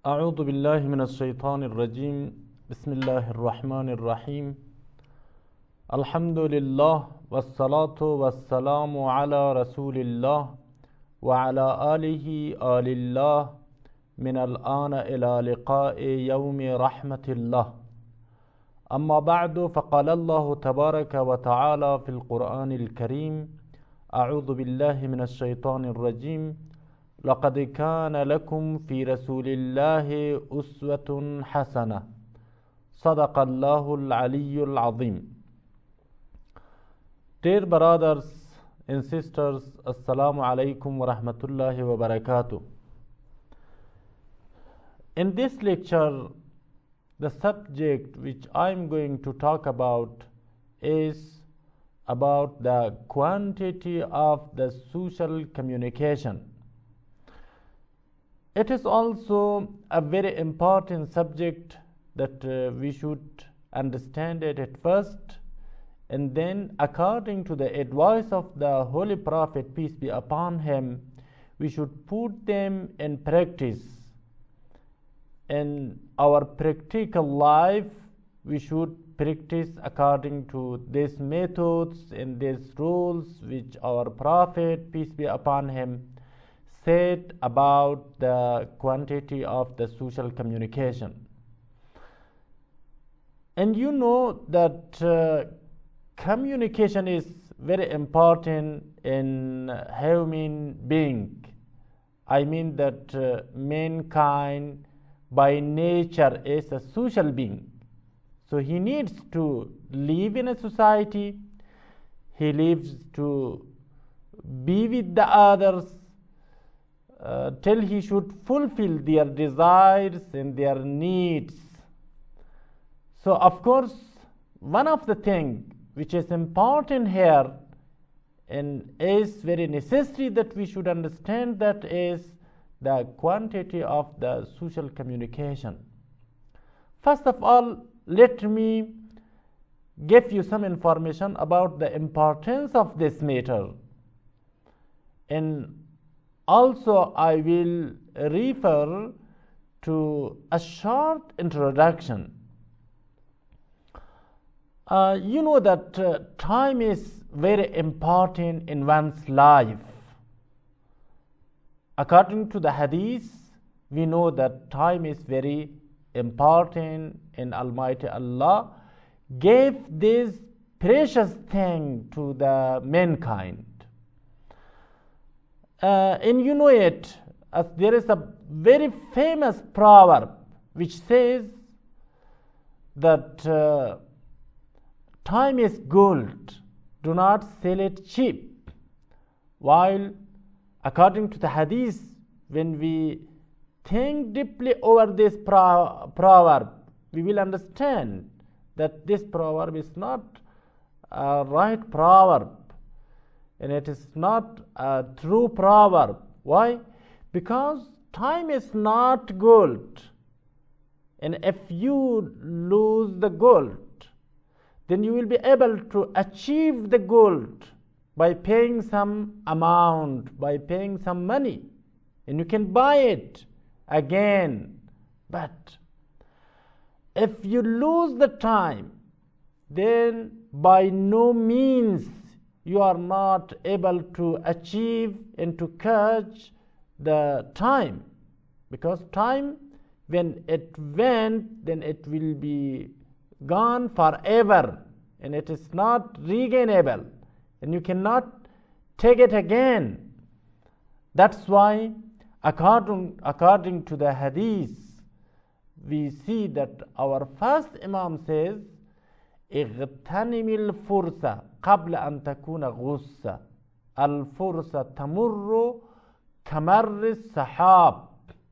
أعوذ بالله من الشيطان الرجيم. بسم الله الرحمن الرحيم. الحمد لله والصلاة والسلام على رسول الله وعلى آله آل الله من الآن إلى لقاء يوم رحمة الله. أما بعد، فقال الله تبارك وتعالى في القرآن الكريم: أعوذ بالله من الشيطان الرجيم. لقد كان لكم في رسول الله أسوة حسنة. صدق الله العلي العظيم. Dear brothers and sisters, Assalamu alaikum wa rahmatullahi wa barakatuh. In this lecture, the subject which I am going to talk about is about the quantity of the social communication. It is also a very important subject that we should understand it at first, and then according to the advice of the Holy Prophet, peace be upon him, we should put them in practice. In our practical life, we should practice according to these methods and these rules which our Prophet, peace be upon him, said about the quantity of the social communication. And you know that communication is very important in human being. I mean that mankind by nature is a social being. So he needs to live in a society. He lives to be with the others till he should fulfill their desires and their needs. So of course, one of the things which is important here and is very necessary that we should understand, that is the quantity of the social communication. First of all, let me give you some information about the importance of this matter, and also I will refer to a short introduction. You know that time is very important in one's life. According to the hadith, we know that time is very important, and Almighty Allah gave this precious thing to the mankind. And you know it, as there is a very famous proverb which says that time is gold, do not sell it cheap. While according to the hadith, when we think deeply over this proverb, we will understand that this proverb is not a right proverb, and it is not a true proverb. Why? Because time is not gold, and if you lose the gold, then you will be able to achieve the gold by paying some amount, by paying some money, and you can buy it again. But if you lose the time, then by no means you are not able to achieve and to catch the time, because time, when it went, then it will be gone forever, and it is not regainable, and you cannot take it again. That's why according to the hadith, we see that our first Imam says, اغتنم الفرصة قبل أن تكون غصة الفرصة تمر كمر السحاب.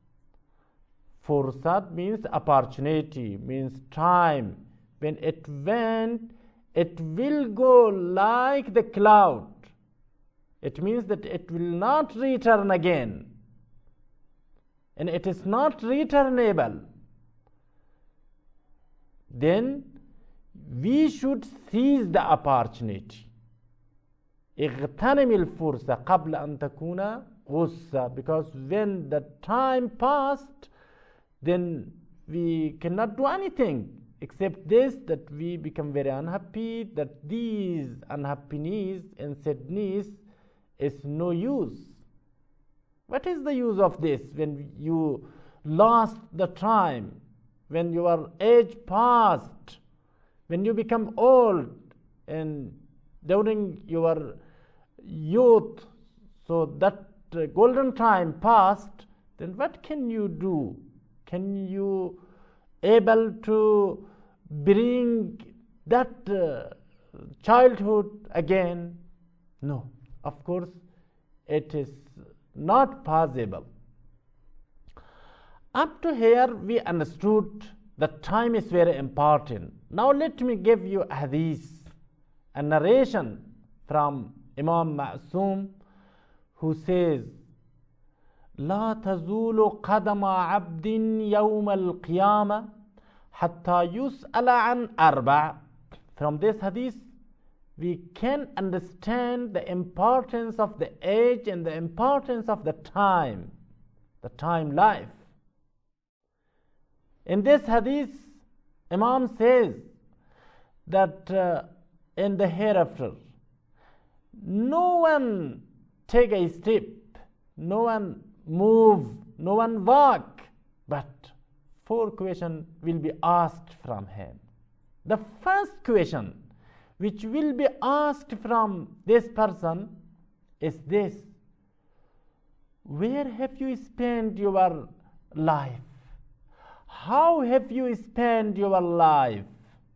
Fursat means opportunity, means time. When it went, it will go like the cloud. It means that it will not return again, and it is not returnable. Then we should seize the opportunity. اغتنم الفرصة قبل أن تكون غصة, because when the time passed, then we cannot do anything except this, that we become very unhappy, that these unhappiness and sadness is no use. What is the use of this when you lost the time, when your age passed, when you become old, and during your youth, so that golden time passed, then what can you do? Can you able to bring that childhood again? No, of course it is not possible. Up to here we understood that time is very important. Now let me give you a hadith, a narration from Imam Ma'soom, who says, لا تزول قدم عبد يوم القيامة حتى يسأل عن أربع. From this hadith we can understand the importance of the age and the importance of the time life. In this hadith, Imam says that in the hereafter, no one take a step, no one move, no one walk, but 4 questions will be asked from him. The first question which will be asked from this person is this: where have you spent your life? How have you spent your life?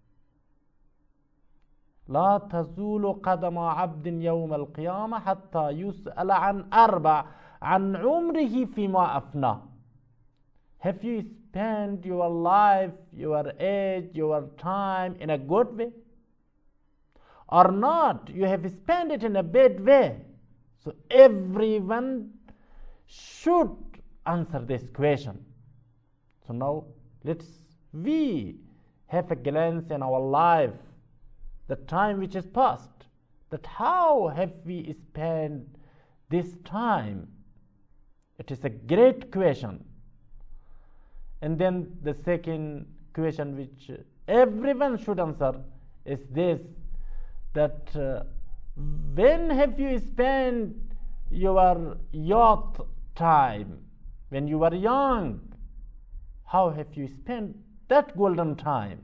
لا تزول قدم عبد يوم القيامة حتى يسأل عن أربع عن عمره فيما أفنى. Have you spent your life, your age, your time in a good way? Or not, you have spent it in a bad way? So everyone should answer this question. So now we have a glance in our life, the time which is past, that how have we spent this time? It is a great question. And then the second question which everyone should answer is this, that when have you spent your youth time? When you were young, how have you spent that golden time?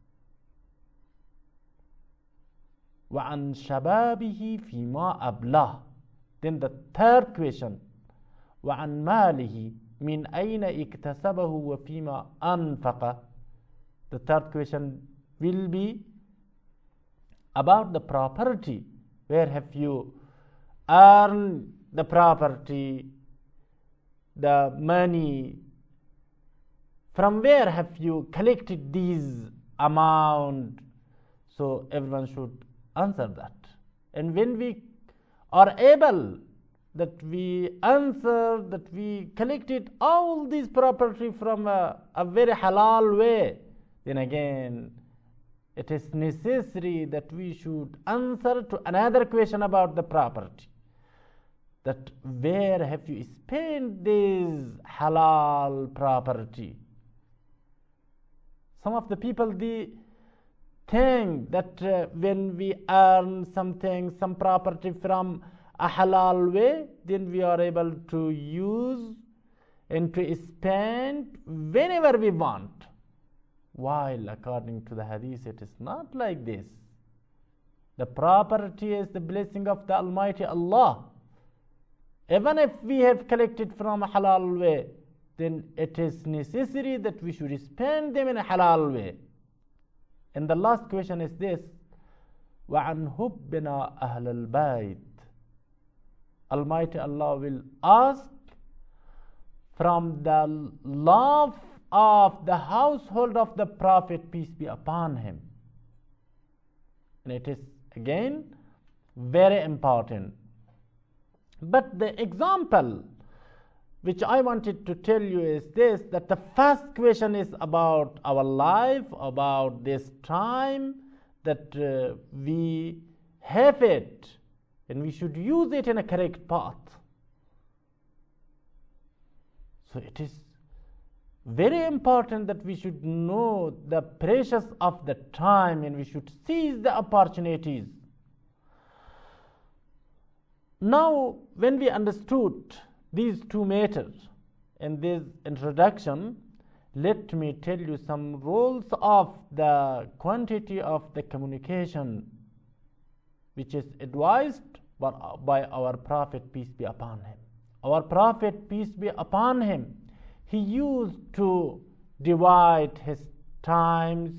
وَعَنْ شَبَابِهِ فِيمَا أَبْلَهُ. Then the third question, وَعَنْ مَالِهِ مِنْ أَيْنَ اكْتَسَبَهُ وَفِيمَا أَنْفَقَهُ. The third question will be about the property. Where have you earned the property, the money? From where have you collected these amount? So everyone should answer that. And when we are able that we answer that we collected all this property from a very halal way, then again it is necessary that we should answer to another question about the property, that where have you spent this halal property? Some of the people, they think that when we earn something, some property from a halal way, then we are able to use and to spend whenever we want. While according to the hadith, it is not like this. The property is the blessing of the Almighty Allah. Even if we have collected from a halal way, then it is necessary that we should spend them in a halal way. And the last question is this: وَعَنْ حُبِّنَا أَهْلَ الْبَيْتِ. Almighty Allah will ask from the love of the household of the Prophet, peace be upon him. And it is again very important. But the example which I wanted to tell you is this, that the first question is about our life, about this time, that we have it and we should use it in a correct path. So it is very important that we should know the precious of the time and we should seize the opportunities. Now, when we understood these two matters in this introduction, let me tell you some rules of the quantity of the communication which is advised by our Prophet, peace be upon him. Our Prophet, peace be upon him, he used to divide his times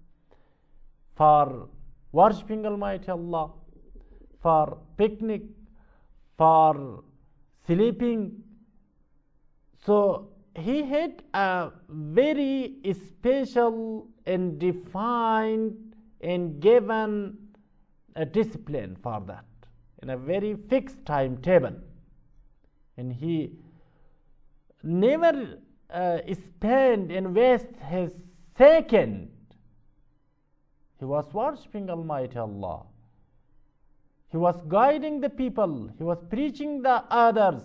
for worshipping Almighty Allah, for picnic, for sleeping. So he had a very special and defined and given a discipline for that in a very fixed timetable, and he never spend and waste his second. He was worshipping Almighty Allah. He was guiding the people. He was preaching the others.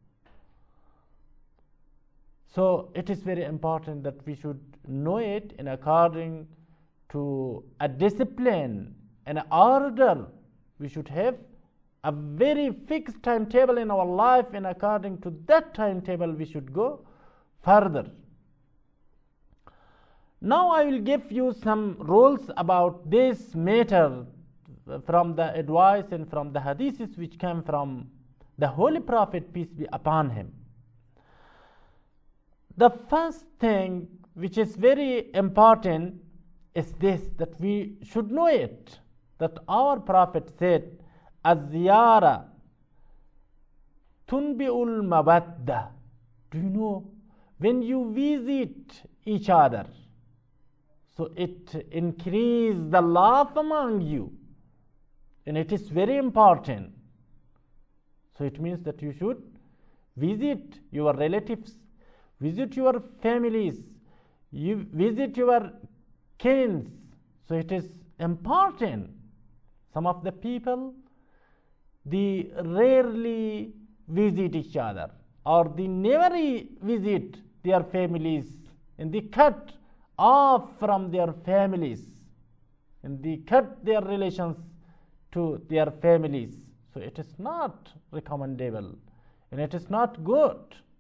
So it is very important that we should know it in according to a discipline and an order. We should have a very fixed timetable in our life, and according to that timetable we should go further. Now I will give you some rules about this matter from the advice and from the hadiths which came from the Holy Prophet, peace be upon him. The first thing which is very important is this, that we should know it, that our Prophet said, Az-ziyara tunbi'ul mawadda. Do you know, when you visit each other, so it increases the love among you, and it is very important. So it means that you should visit your relatives, visit your families, you visit your kins. So it is important. Some of the people, they rarely visit each other, or they never visit their families, and they cut off from their families, and they cut their relations to their families. So it is not recommendable, and it is not good.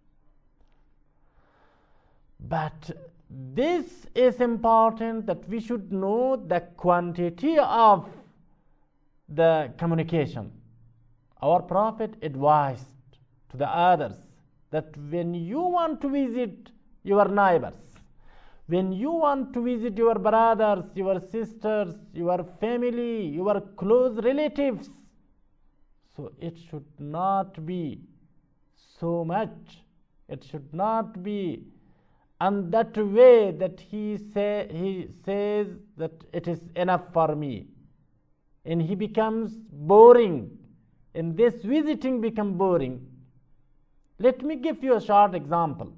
But this is important, that we should know the quantity of the communication. Our Prophet advised to the others that when you want to visit your neighbors, when you want to visit your brothers, your sisters, your family, your close relatives, so it should not be so much. It should not be in that way that he says that it is enough for me, and he becomes boring, and this visiting becomes boring. Let me give you a short example.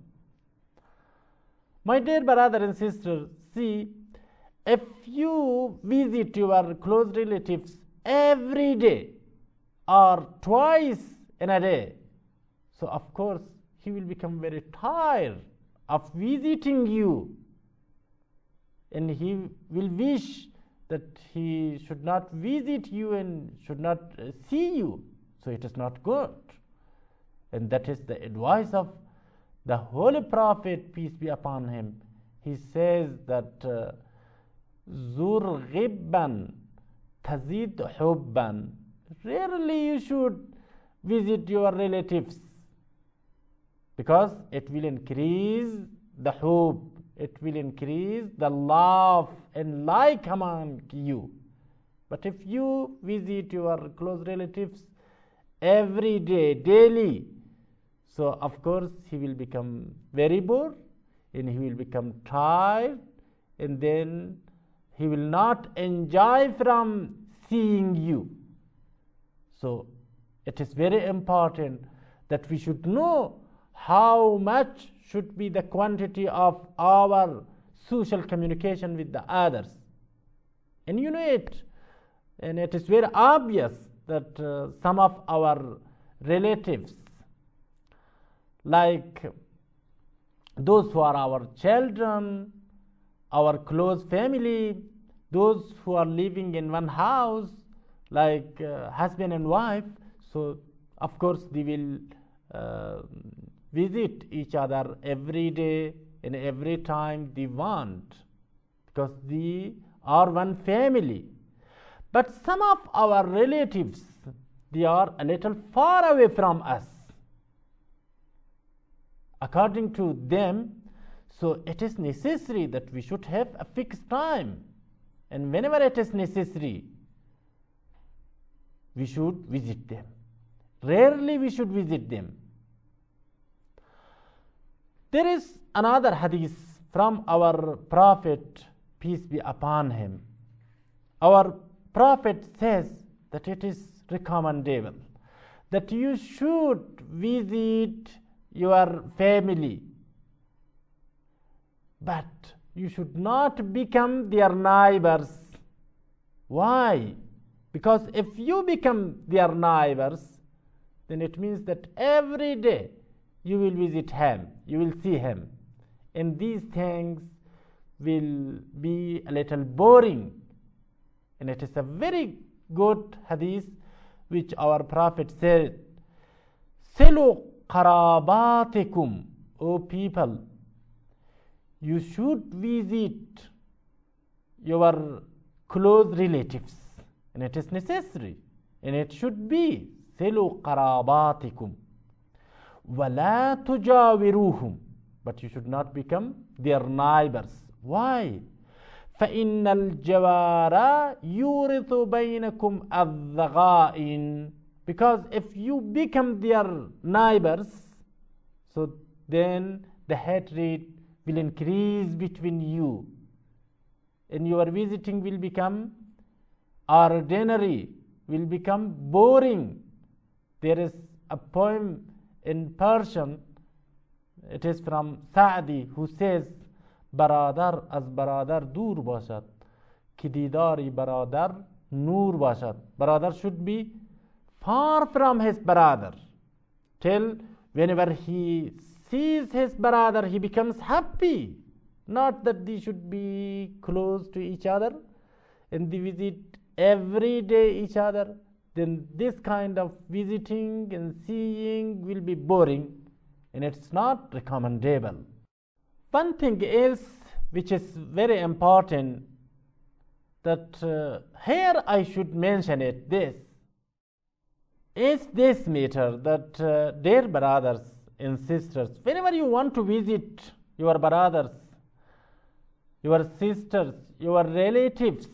My dear brother and sister, see, if you visit your close relatives every day or twice in a day, so of course he will become very tired of visiting you, and he will wish that he should not visit you and should not see you. So it is not good. And that is the advice of the Holy Prophet, peace be upon him. He says that zur ghibban tazid hubban. Rarely you should visit your relatives, because it will increase the hub, it will increase the love and like among you. But if you visit your close relatives every day, daily, so of course he will become very bored, and he will become tired, and then he will not enjoy from seeing you. So it is very important that we should know how much should be the quantity of our social communication with the others. And you know it, and it is very obvious that some of our relatives, like those who are our children, our close family, those who are living in one house, like husband and wife. So of course they will visit each other every day and every time they want, because they are one family. But some of our relatives, they are a little far away from us, according to them. So it is necessary that we should have a fixed time, and whenever it is necessary, we should visit them. Rarely we should visit them. There is another hadith from our Prophet, peace be upon him. Our Prophet says that it is recommendable that you should visit your family, but you should not become their neighbors. Why? Because if you become their neighbors, then it means that every day you will visit him, you will see him, and these things will be a little boring. And it is a very good hadith which our Prophet said, Silu qarabatikum, O people, you should visit your close relatives, and it is necessary, and it should be Silu qarabatikum wala tujawiruhum, but you should not become their neighbors. Why? فَإِنَّ الْجَوَارَ يُورِثُ بَيْنَكُمْ الضَّغَائِنِ, because if you become their neighbors, so then the hatred will increase between you, and your visiting will become ordinary, will become boring. There is a poem in Persian, it is from Sa'di, who says, برادر از برادر دور باشد که دیداری برادر نور باشد. Brother should be far from his brother, till whenever he sees his brother he becomes happy. Not that they should be close to each other and they visit every day each other. Then this kind of visiting and seeing will be boring, and it's not recommendable. One thing else which is very important, that here I should mention it, this is this matter, that dear brothers and sisters, whenever you want to visit your brothers, your sisters, your relatives,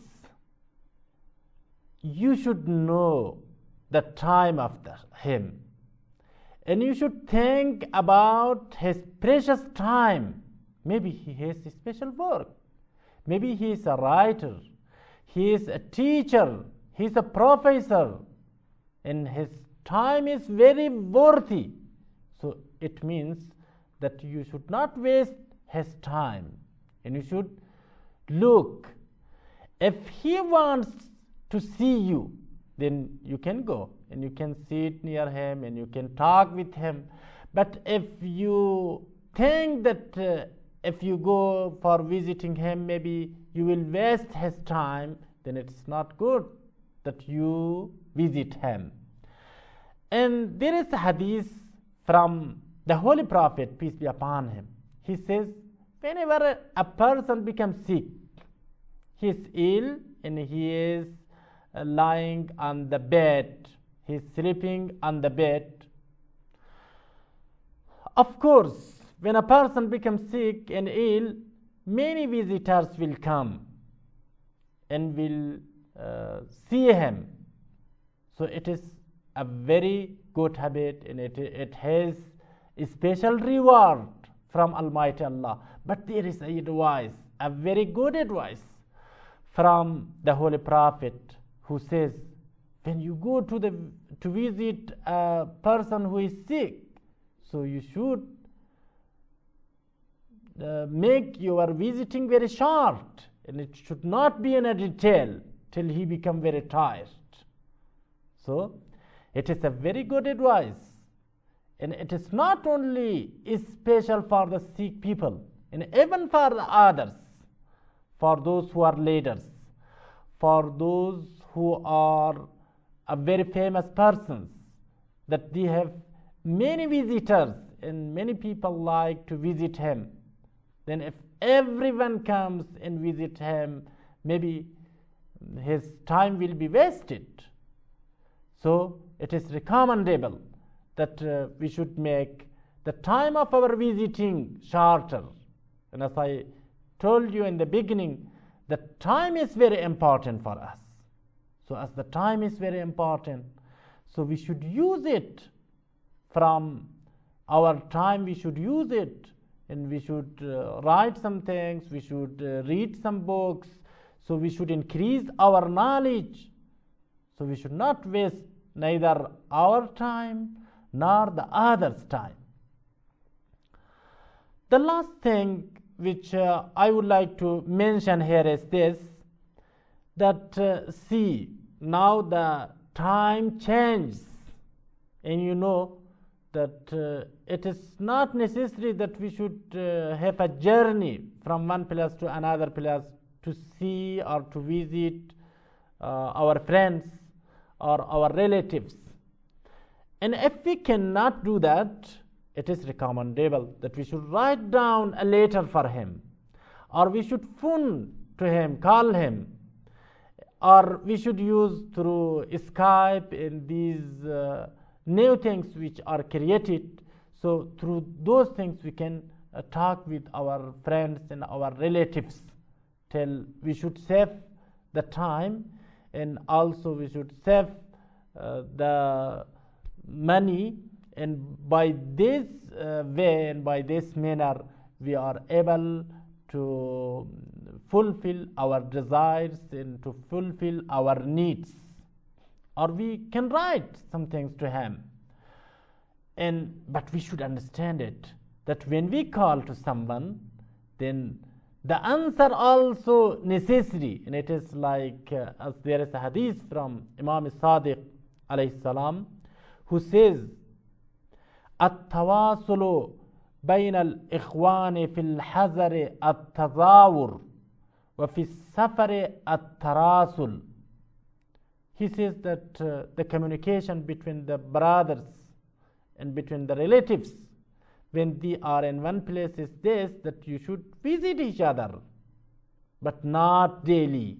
you should know the time of him, and you should think about his precious time. Maybe he has a special work, maybe he is a writer, he is a teacher, he is a professor, and his time is very worthy. So it means that you should not waste his time, and you should look. If he wants to see you, then you can go and you can sit near him and you can talk with him. But if you think that if you go for visiting him, maybe you will waste his time, then it's not good that you visit him. And there is a hadith from the Holy Prophet, peace be upon him. He says, whenever a person becomes sick, he is ill and he is lying on the bed, he is sleeping on the bed. Of course, when a person becomes sick and ill, many visitors will come and will see him. So it is a very good habit, and it has a special reward from Almighty Allah. But there is a advice, a very good advice from the Holy Prophet, who says, when you go to visit a person who is sick, so you should make your visiting very short, and it should not be in a detail till he become very tired. So it is a very good advice, And it is not only special for the sick people, and even for the others, for those who are leaders, for those who are very famous persons, that they have many visitors and many people like to visit him. Then if everyone comes and visit him, maybe his time will be wasted. So it is recommendable that we should make the time of our visiting shorter. And as I told you in the beginning, the time is very important for us. So as the time is very important, so we should use it. From our time we should use it, and we should write some things, we should read some books, so we should increase our knowledge. So we should not waste neither our time nor the others' time. The last thing which I would like to mention here is this, that see, now the time changes, and you know that it is not necessary that we should have a journey from one place to another place to see or to visit our friends or our relatives. And if we cannot do that, it is recommendable that we should write down a letter for him, or we should phone to him, call him, or we should use through Skype and these new things which are created. So through those things we can talk with our friends and our relatives. Till we should save the time, and also we should save the money, and by this way and by this manner we are able to fulfill our desires and to fulfill our needs. Or we can write some things to him, but we should understand it, that when we call to someone, then the answer also necessary. And it is like as there is a hadith from Imam Sadiq alayhi salam, who says, التواصل بين الإخوان في الحذر التزاور وفي السفر التراسل. He says that the communication between the brothers and between the relatives when they are in one place is this, that you should visit each other, but not daily.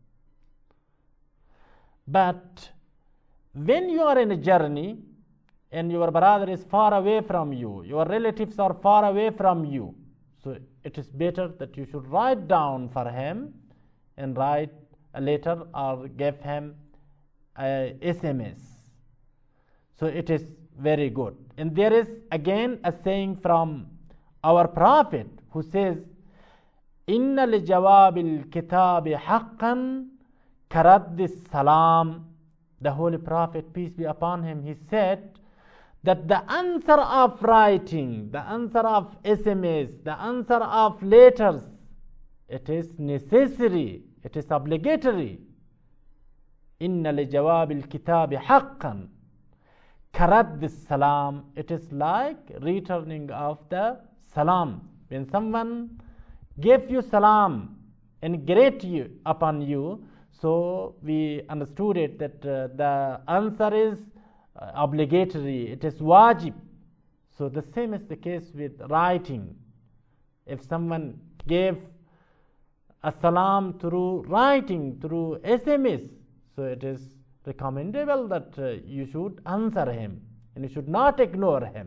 But when you are in a journey and your brother is far away from you, your relatives are far away from you, so it is better that you should write down for him and write a letter or give him a SMS. So it is very good. And there is again a saying from our Prophet who says, إِنَّ لِجَوَابِ الْكِتَابِ حَقًّا كَرَدِّ السَّلَامِ. The Holy Prophet, peace be upon him, he said that the answer of writing, the answer of SMS, the answer of letters, it is necessary, it is obligatory. إِنَّ لِجَوَابِ الْكِتَابِ حَقًّا كَرَدِّ السَّلَامِ. It is like returning of the salam. When someone gave you salam and greet you upon you, so we understood it that the answer is obligatory, it is wajib. So the same is the case with writing. If someone gave a salam through writing, through SMS, so it is recommendable that you should answer him and you should not ignore him.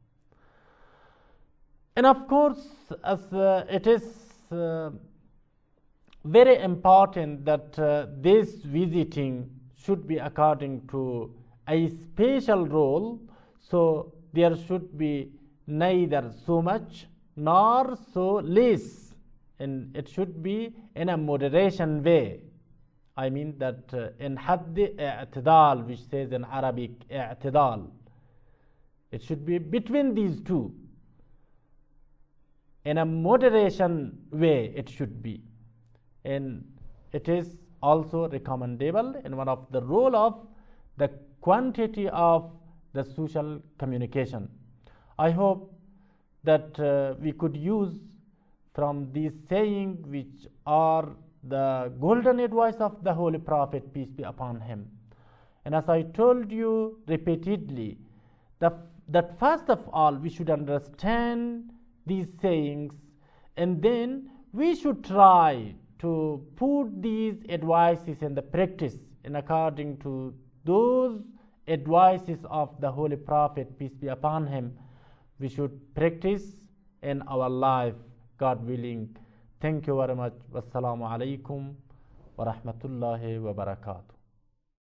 And of course, as it is very important that this visiting should be according to a special rule, so there should be neither so much nor so less, and it should be in a moderation way. I mean that in hadd i'tidal, which says in Arabic i'tidal, it should be between these two. In a moderation way it should be. And it is also recommendable in one of the role of the quantity of the social communication, I hope that we could use from these sayings, which are the golden advice of the Holy Prophet, peace be upon him. And as I told you repeatedly, that first of all we should understand these sayings, and then we should try to put these advices in the practice, and according to those advices of the Holy Prophet, peace be upon him, we should practice in our life, God willing. Thank you very much. Wassalamu alaikum wa rahmatullahi wa barakatuh.